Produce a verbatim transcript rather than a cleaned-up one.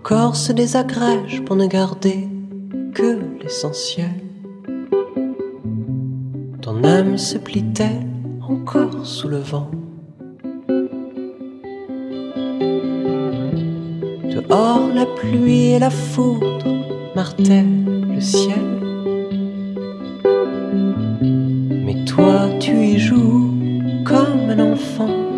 corps se désagrège pour ne garder que l'essentiel. Ton âme se plie-t-elle encore sous le vent? Dehors la pluie et la foudre martèlent le ciel, mais toi tu y joues comme un enfant